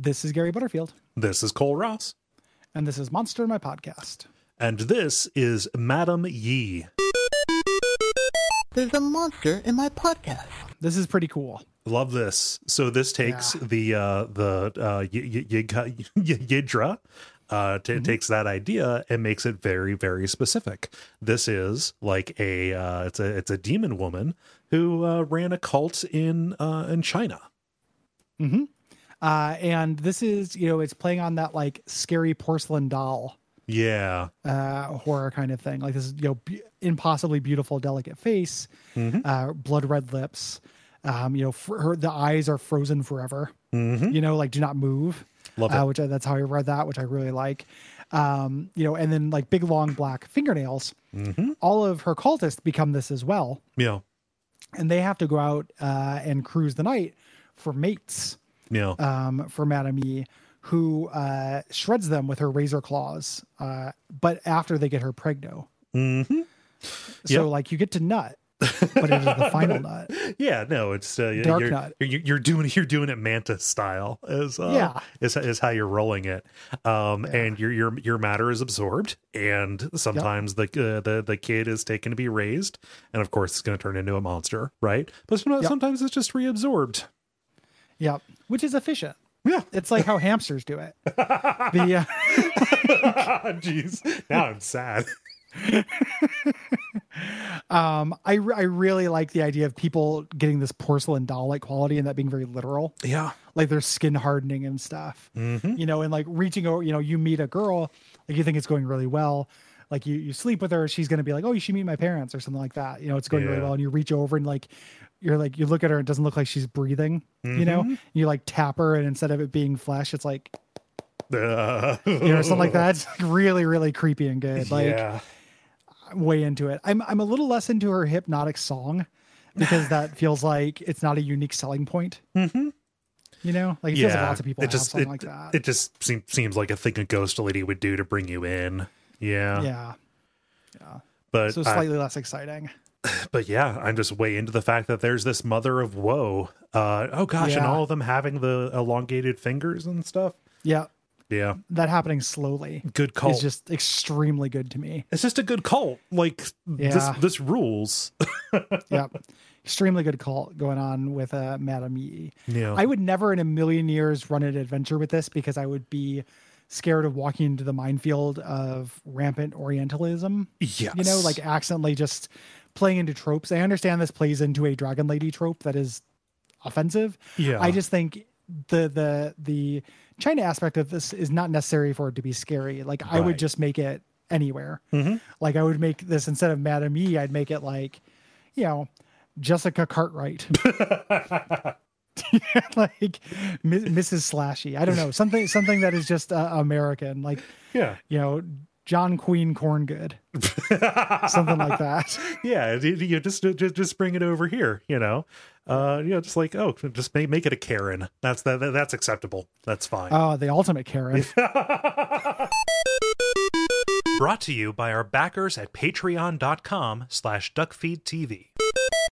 This is Gary Butterfield. This is Cole Ross. And this is Monster, my podcast. And this is Madam Yi. There's a monster in my podcast. This is pretty cool. Love this. So this takes Yidra, takes that idea and makes it very, very specific. This is like it's a demon woman who ran a cult in China. Mm-hmm. And this is, it's playing on that like scary porcelain doll. Yeah. Horror kind of thing. Like this is, impossibly beautiful, delicate face, blood red lips. The eyes are frozen forever. Like do not move. Love it. That's how I read that, which I really like. And then like big long black fingernails. All of her cultists become this as well. Yeah. And they have to go out and cruise the night for mates. Yeah. For Madame Yi, who shreds them with her razor claws, but after they get her pregno. So like you get to nut, but it is the final nut. Yeah, no, it's dark nut. You're doing it Mantis style is how you're rolling it. And your matter is absorbed, and sometimes the kid is taken to be raised, and of course it's going to turn into a monster, right? But sometimes it's just reabsorbed. Yep, which is efficient. Yeah, it's like how hamsters do it. Jeez, now I'm sad. I really like the idea of people getting this porcelain doll like quality and that being very literal. Yeah, like their skin hardening and stuff. And like reaching over. You meet a girl, like you think it's going really well. Like you sleep with her, she's going to be like, oh, you should meet my parents or something like that. It's going really well, and you reach over and you look at her, it doesn't look like she's breathing. You like tap her, and instead of it being flesh, it's like something like that. It's really, really creepy and good. Way into it. I'm a little less into her hypnotic song because that feels like it's not a unique selling point. It feels like lots of people have something like that. It just seems like a thing a ghost lady would do to bring you in. Yeah. But so slightly less exciting. But yeah, I'm just way into the fact that there's this mother of woe. And all of them having the elongated fingers and stuff. Yeah. Yeah. That happening slowly. Good cult. Is just extremely good to me. It's just a good cult. This rules. Yep. Extremely good cult going on with Madame Yi. Yeah. I would never in a million years run an adventure with this because I would be scared of walking into the minefield of rampant Orientalism. Yes. Like accidentally just playing into tropes. I understand this plays into a dragon lady trope that is offensive. Yeah. I just think the China aspect of this is not necessary for it to be scary. Like I would just make it anywhere. Like I would make this instead of Madame Yi, I'd make it like, Jessica Cartwright. Like Mrs. Slashy. I don't know. Something that is just American. Like, John Queen Corngood. Something like that. Yeah. You just bring it over here, just like, just make it a Karen. That's acceptable. That's fine. Oh, the ultimate Karen. Brought to you by our backers at patreon.com/duckfeedtv.